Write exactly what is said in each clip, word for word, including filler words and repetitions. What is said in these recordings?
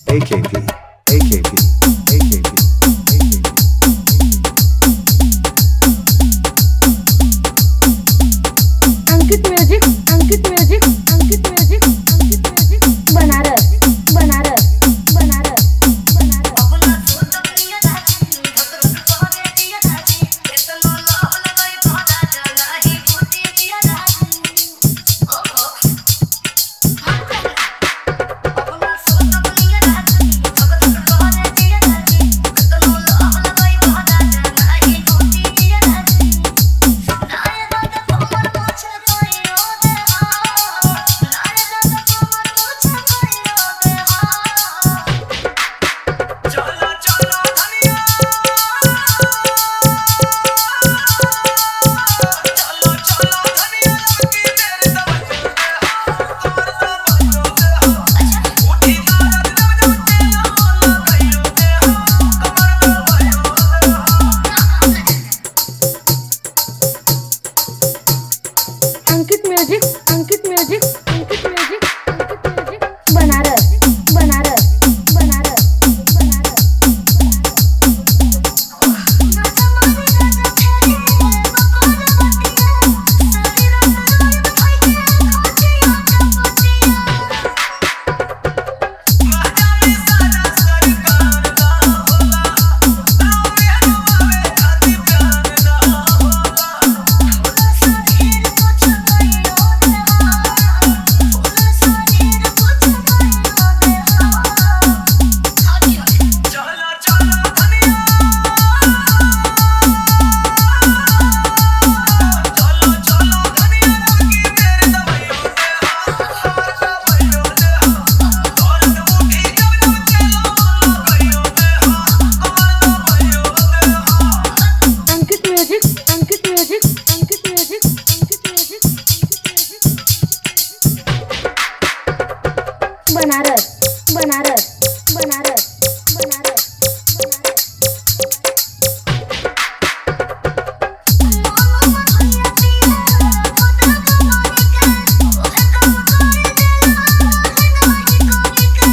A K P, A K P, A K P, A K P. Ankit music, Ankit music, Ankit music, Ankit music, Banaras, Banaras, Banaras, Banaras. अपना सोच दुनिया राजी भद्र तोरे दिया राजी केतनो लहल गई भरा जलाही बूटी दिया राजी ओ हो अपना सोच दुनिया राजी भद्र तोरे दिया राजी केतनो लहल गई भरा जलाही बूटी दिया राजी नाय दादा कमर पूछे कोई ओ दे हा नाय दादा कमर पूछे कोई ओ दे हा चलो चलो धनिया चलो चलो धनिया लड़की मेरे तवज्जो दे हो कमर दो बजो दे हो उठी Ankit music, Ankit music, Ankit music, Ankit music, Banaras, Banaras, Banaras, Banaras, माता मारी राजा फेरी बकोर बतिया सारी रात रोई खाई के खाती चपटिया राजा में सारा सरकार दा होला रोवे हमारे खाती प्यार दा होला फूल शरीर कुछ नहीं होते हां फूल शरीर कुछ नहीं होते हां हाथी चलो चलो धनिया चलो चलो धनिया लड़की मेरे तवज्जो दे हो तवज्जो दे हो दौलत उठी जब जब चलो गयो दे हो कमर तवज्जो दे हो Ankit music, Ankit music, Ankit music, Ankit music, Ankit music, Banaras, Banaras, Banaras, Banaras, Banaras. मामा भैया पिया खुदा कमाई के ओए कम कोई देला नहीं कोई के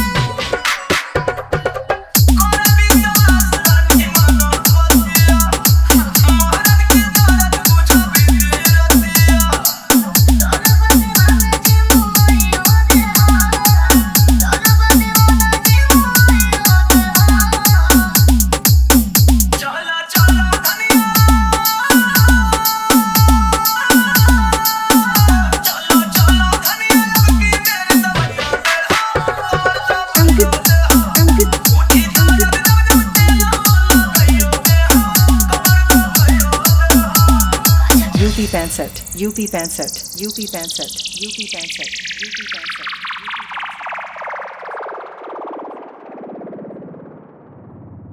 कोरा विश्वास रानी मानो बतिया मोहरत के दौलत बुझो बिगड़ी रतिया दरबते वाला जी मोई ओ दे हा दरबते वाला जी मोई ओ दे हा चलो चलो धनिया चलो चलो धनिया लड़की मेरे तवज्जो दे हो अंकित, अंकित, उठी जब जब चलो गयो दे हो कमर गयो दे हो U P Pansat, U P Pansat, U P Pansat, U P Pansat, U P Pansat.